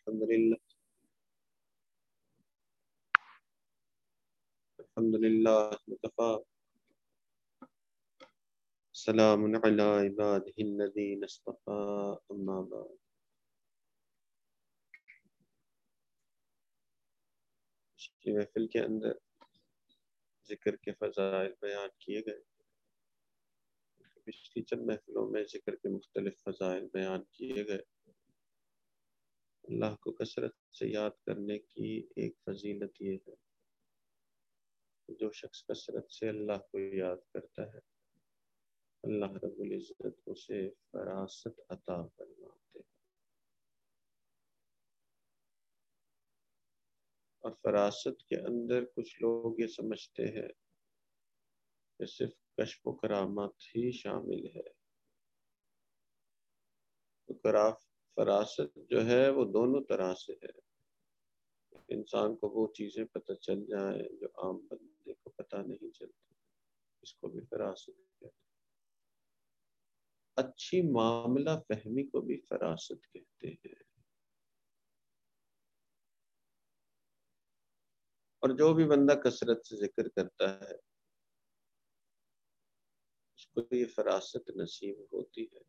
الحمد للہ وکفى سلام علی عباده الذین اصطفى اما بعد۔ اس کی محفل کے اندر ذکر کے فضائل بیان کیے گئے۔ پچھلی چند محفلوں میں ذکر کے مختلف فضائل بیان کیے گئے۔ اللہ کو کثرت سے یاد کرنے کی ایک فضیلت یہ ہے کہ جو شخص کثرت سے اللہ کو یاد کرتا ہے اللہ رب العزت اسے فراست عطا فرماتے ہیں، اور فراست کے اندر کچھ لوگ یہ سمجھتے ہیں کہ صرف کشف و کرامات ہی شامل ہے۔ تو فراست جو ہے وہ دونوں طرح سے ہے۔ انسان کو وہ چیزیں پتہ چل جائیں جو عام بندے کو پتہ نہیں چلتی، اس کو بھی فراست کہتے ہیں۔ اچھی معاملہ فہمی کو بھی فراست کہتے ہیں۔ اور جو بھی بندہ کثرت سے ذکر کرتا ہے اس کو یہ فراست نصیب ہوتی ہے۔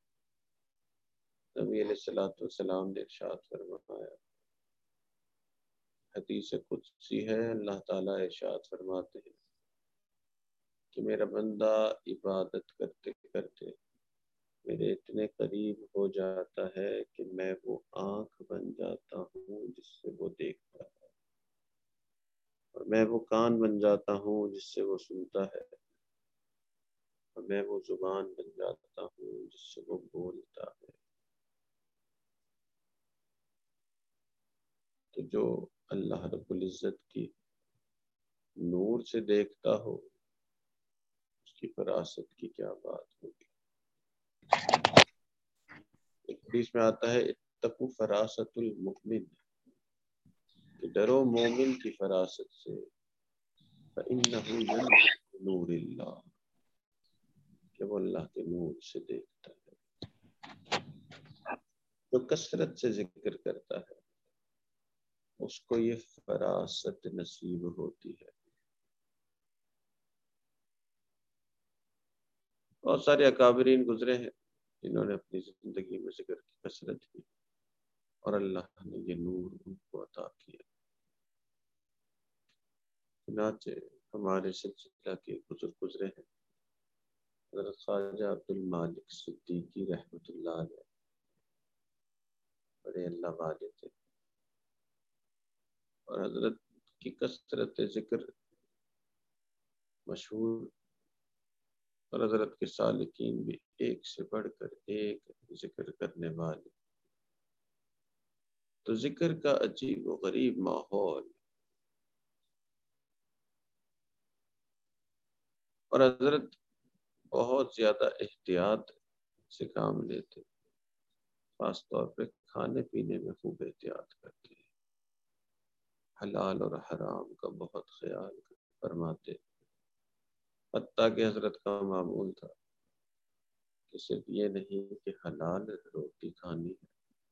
نبی علیہ الصلوۃ والسلام نے ارشاد فرمایا، حدیث قدسی ہے، اللہ تعالیٰ ارشاد فرماتے ہیں کہ میرا بندہ عبادت کرتے کرتے میرے اتنے قریب ہو جاتا ہے کہ میں وہ آنکھ بن جاتا ہوں جس سے وہ دیکھتا ہے، اور میں وہ کان بن جاتا ہوں جس سے وہ سنتا ہے، اور میں وہ زبان بن جاتا ہوں جس سے وہ بولتا ہے۔ تو جو اللہ رب العزت کی نور سے دیکھتا ہو اس کی فراست کی کیا بات ہوگی۔ ایک حدیث میں آتا ہے اتقوا فراست المؤمن، کہ ڈرو مومن کی فراست سے، فإنه ينظر بنور اللہ، کہ وہ اللہ کے نور سے دیکھتا ہے۔ جو کثرت سے ذکر کرتا ہے اس کو یہ فراست نصیب ہوتی ہے۔ بہت سارے اکابرین گزرے ہیں جنہوں نے اپنی زندگی میں ذکر کی کثرت کی اور اللہ نے یہ نور ان کو عطا کیا۔ چنانچہ ہمارے سلسلہ کے بزرگ گزرے ہیں، حضرت خواجہ عبد المالک صدیقی رحمۃ اللہ علیہ، بڑے اللہ والے تھے، اور حضرت کی کثرت ذکر مشہور، اور حضرت کے سالکین بھی ایک سے بڑھ کر ایک ذکر کرنے والے۔ تو ذکر کا عجیب و غریب ماحول، اور حضرت بہت زیادہ احتیاط سے کام لیتے، خاص طور پہ کھانے پینے میں خوب احتیاط کرتے، حلال اور حرام کا بہت خیال فرماتے، حتیٰ کہ حضرت کا معمول تھا کہ صرف یہ نہیں کہ حلال روٹی کھانی ہے،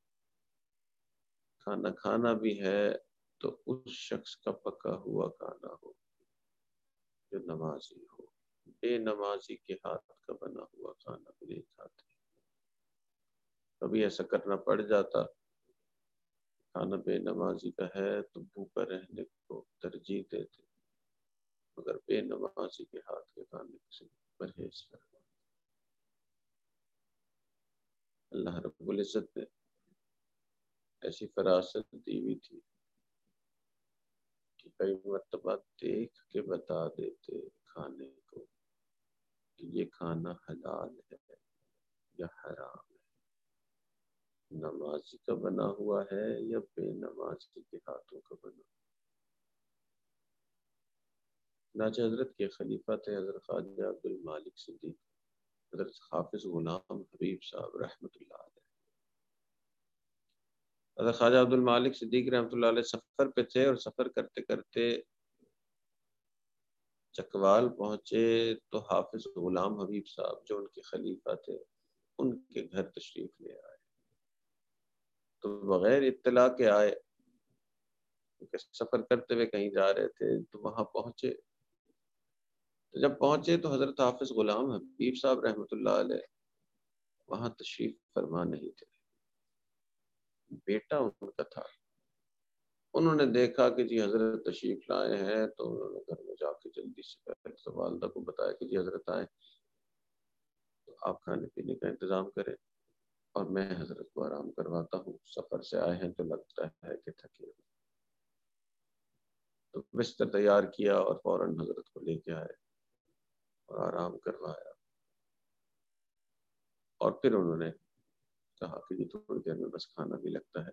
کھانا کھانا بھی ہے تو اس شخص کا پکا ہوا کھانا ہو جو نمازی ہو۔ بے نمازی کے ہاتھ کا بنا ہوا کھانا بھی نہیں کھاتے۔ کبھی ایسا کرنا پڑ جاتا، کھانا بے نمازی کا ہے تو بھوکا رہنے کو ترجیح دیتے، مگر بے نمازی کے ہاتھ کے کھانے سے پرہیز کرنا۔ اللہ رب العزت نے ایسی فراست دی ہوئی تھی کہ کئی مرتبہ دیکھ کے بتا دیتے کھانے کو کہ یہ کھانا حلال ہے یا حرام ہے، نمازی کا بنا ہوا ہے یا بے نمازی کے ہاتھوں کا بنا ہوا۔ چنانچہ حضرت کے خلیفہ تھے حضرت خواجہ عبد المالک صدیق، حضرت حافظ غلام حبیب صاحب رحمۃ اللہ علیہ۔ حضرت خواجہ عبد المالک صدیق رحمۃ اللہ علیہ سفر پہ تھے، اور سفر کرتے کرتے چکوال پہنچے تو حافظ غلام حبیب صاحب جو ان کے خلیفہ تھے ان کے گھر تشریف لے آئے۔ تو بغیر اطلاع کے آئے، کیونکہ سفر کرتے ہوئے کہیں جا رہے تھے، تو وہاں پہنچے. تو جب پہنچے تو حضرت حافظ غلام حبیب صاحب رحمۃ اللہ علیہ وہاں تشریف فرما نہیں تھے. بیٹا ان کا تھا. انہوں نے دیکھا کہ جی حضرت تشریف لائے ہیں، تو انہوں نے گھر میں جا کے جلدی سے پہلے تو والدہ کو بتایا کہ جی حضرت آئے، تو آپ کھانے پینے کا انتظام کریں اور میں حضرت کو آرام کرواتا ہوں. سفر سے آئے ہیں تو لگتا ہے کہ تھکے. تو بستر تیار کیا اور فوراً حضرت کو لے کے آئے اور آرام کروایا. اور پھر انہوں نے کہا کہ جی تھوڑی دیر میں بس کھانا بھی لگتا ہے.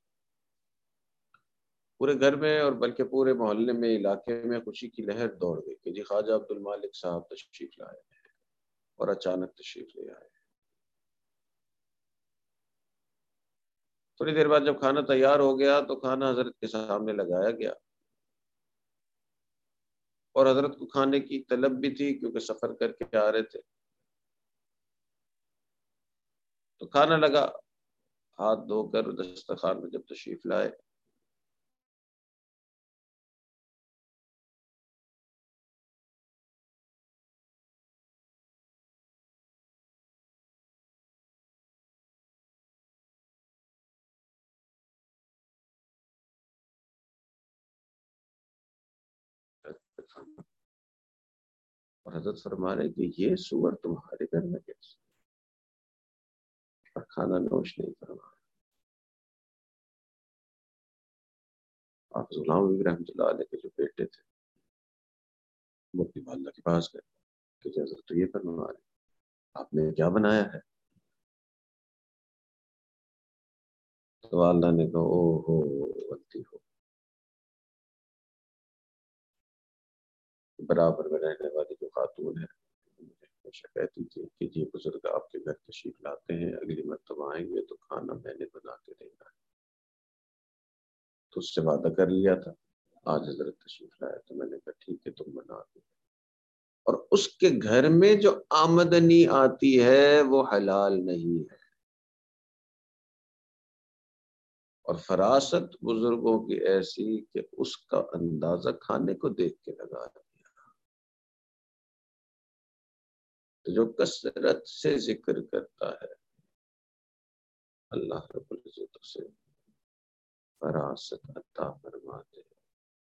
پورے گھر میں اور بلکہ پورے محلے میں، علاقے میں خوشی کی لہر دوڑ گئی کہ جی خواجہ عبد المالک صاحب تشریف لائے ہیں، اور اچانک تشریف لے آئے. تھوڑی دیر بعد جب کھانا تیار ہو گیا تو کھانا حضرت کے سامنے لگایا گیا، اور حضرت کو کھانے کی طلب بھی تھی کیونکہ سفر کر کے آ رہے تھے. تو کھانا لگا. ہاتھ دھو کر دسترخوان میں جب تشریف لائے اور حضرت فرما رہے کہ یہ سور تمہارے گھر میں کیسے، اور کھانا نوش نہیں فرما. آپ غلام حبیب رحمۃ اللہ علیہ کے جو بیٹے تھے وہ اپنی والدہ کے پاس گئے کہ حضرت تو یہ فرما رہے آپ نے کیا بنایا ہے. تو والدہ نے کہا او ہو غلطی ہو. برابر میں رہنے والی جو خاتون ہے ہمیشہ کہتی تھی کہ جی بزرگ آپ کے گھر تشریف لاتے ہیں، اگلی مرتبہ آئیں گے تو کھانا میں نے بنا کے دینا ہے. تو اس سے وعدہ کر لیا تھا. آج حضرت تشریف لائے تو میں نے کہا ٹھیک ہے تم بنا دو. اور اس کے گھر میں جو آمدنی آتی ہے وہ حلال نہیں ہے. اور فراست بزرگوں کی ایسی کہ اس کا اندازہ کھانے کو دیکھ کے لگا دیا. تو جو کثرت سے ذکر کرتا ہے اللہ رب العزت سے فراست عطا فرماتے ہیں.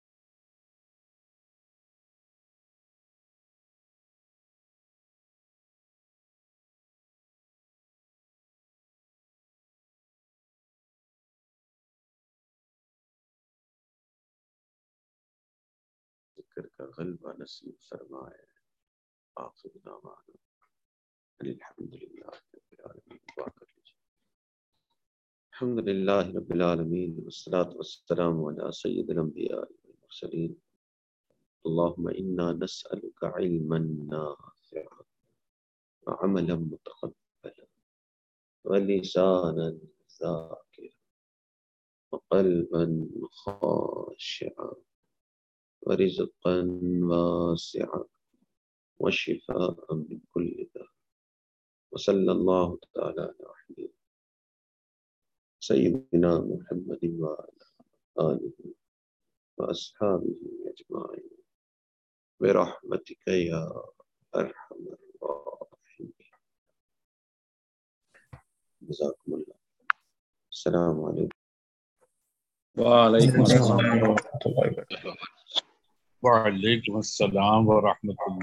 ذکر کا غلبہ نصیب فرمائے. آخر دعوانا الحمدللہ رب العالمین. الحمد للہ رب العالمین والصلاة والسلام علی سید الانبیاء والمرسلین. اللہم انا نسألک علما نافعا وعملا متقبلا ولسانا ذاکرا وقلبا خاشعا ورزقا واسعا وشفاء من كل داء. وصلی اللہ تعالی علی سیدنا محمد وعلى آلہ وأصحابه أجمعين برحمتك يا أرحم الراحمين. جزاكم الله. السلام عليكم. وعلیکم السلام ورحمۃ اللہ وبرکاتہ. وعلیکم السلام ورحمۃ اللہ.